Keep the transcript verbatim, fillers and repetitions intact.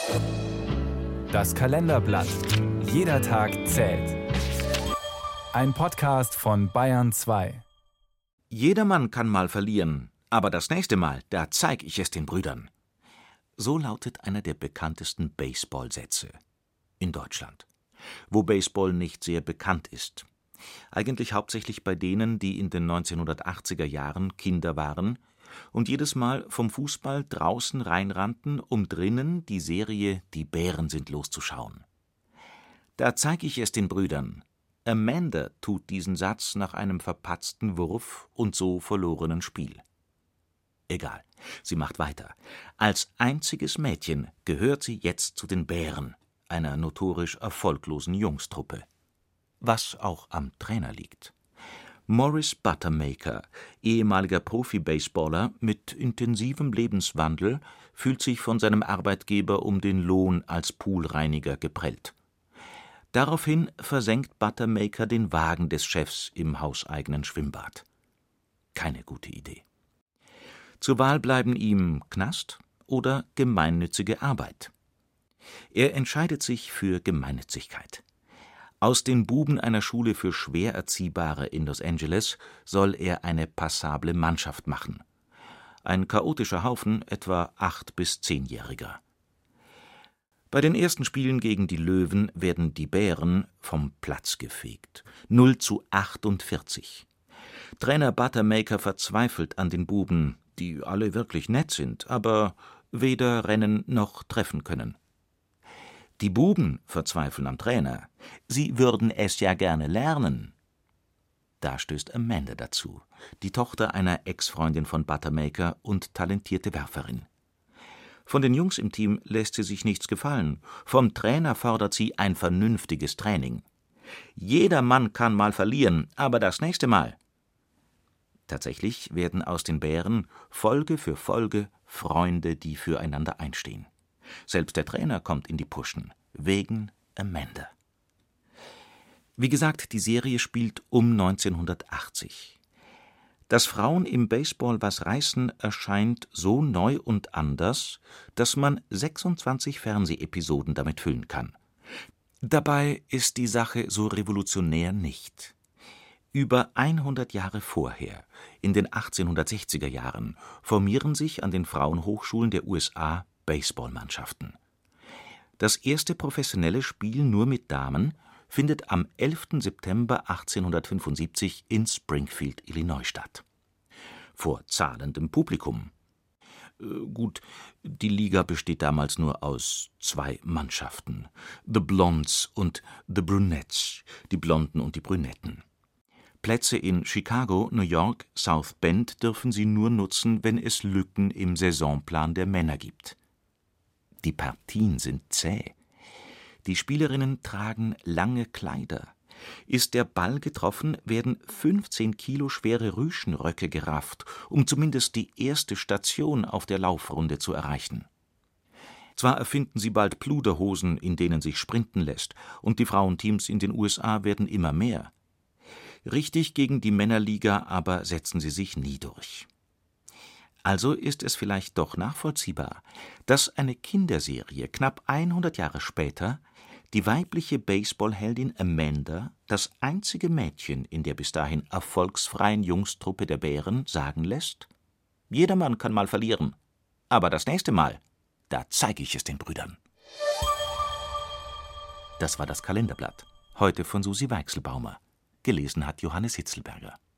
Das Kalenderblatt. Jeder Tag zählt. Ein Podcast von Bayern zwei. Jedermann kann mal verlieren, aber das nächste Mal, da zeig ich es den Brüdern. So lautet einer der bekanntesten Baseball-Sätze in Deutschland, wo Baseball nicht sehr bekannt ist. Eigentlich hauptsächlich bei denen, die in den neunzehnhundertachtziger Jahren Kinder waren und jedes Mal vom Fußball draußen reinrannten, um drinnen die Serie »Die Bären sind los« zu schauen. Da zeig ich es den Brüdern. Amanda tut diesen Satz nach einem verpatzten Wurf und so verlorenen Spiel. Egal, sie macht weiter. Als einziges Mädchen gehört sie jetzt zu den Bären, einer notorisch erfolglosen Jungstruppe. Was auch am Trainer liegt. Morris Buttermaker, ehemaliger Profi-Baseballer mit intensivem Lebenswandel, fühlt sich von seinem Arbeitgeber um den Lohn als Poolreiniger geprellt. Daraufhin versenkt Buttermaker den Wagen des Chefs im hauseigenen Schwimmbad. Keine gute Idee. Zur Wahl bleiben ihm Knast oder gemeinnützige Arbeit. Er entscheidet sich für Gemeinnützigkeit. Aus den Buben einer Schule für Schwererziehbare in Los Angeles soll er eine passable Mannschaft machen. Ein chaotischer Haufen etwa acht- bis zehnjähriger. Bei den ersten Spielen gegen die Löwen werden die Bären vom Platz gefegt. null zu achtundvierzig. Trainer Buttermaker verzweifelt an den Buben, die alle wirklich nett sind, aber weder rennen noch treffen können. Die Buben verzweifeln am Trainer. Sie würden es ja gerne lernen. Da stößt Amanda dazu, die Tochter einer Ex-Freundin von Buttermaker und talentierte Werferin. Von den Jungs im Team lässt sie sich nichts gefallen. Vom Trainer fordert sie ein vernünftiges Training. Jeder Mann kann mal verlieren, aber das nächste Mal. Tatsächlich werden aus den Bären Folge für Folge Freunde, die füreinander einstehen. Selbst der Trainer kommt in die Puschen, wegen Amanda. Wie gesagt, die Serie spielt um neunzehnhundertachtzig. Dass Frauen im Baseball was reißen, erscheint so neu und anders, dass man sechsundzwanzig Fernsehepisoden damit füllen kann. Dabei ist die Sache so revolutionär nicht. Über hundert Jahre vorher, in den achtzehnhundertsechziger Jahren, formieren sich an den Frauenhochschulen der U S A Baseballmannschaften. Das erste professionelle Spiel nur mit Damen findet am elften September achtzehnhundertfünfundsiebzig in Springfield, Illinois statt. Vor zahlendem Publikum. Äh, gut, die Liga besteht damals nur aus zwei Mannschaften. The Blondes und The Brunettes, die Blonden und die Brünetten. Plätze in Chicago, New York, South Bend dürfen sie nur nutzen, wenn es Lücken im Saisonplan der Männer gibt. Die Partien sind zäh. Die Spielerinnen tragen lange Kleider. Ist der Ball getroffen, werden fünfzehn Kilo schwere Rüschenröcke gerafft, um zumindest die erste Station auf der Laufrunde zu erreichen. Zwar erfinden sie bald Pluderhosen, in denen sich sprinten lässt, und die Frauenteams in den U S A werden immer mehr. Richtig gegen die Männerliga aber setzen sie sich nie durch. Also ist es vielleicht doch nachvollziehbar, dass eine Kinderserie knapp hundert Jahre später die weibliche Baseballheldin Amanda, das einzige Mädchen in der bis dahin erfolgsfreien Jungstruppe der Bären, sagen lässt: Jedermann kann mal verlieren, aber das nächste Mal, da zeige ich es den Brüdern. Das war das Kalenderblatt, heute von Susi Weichselbaumer. Gelesen hat Johannes Hitzelberger.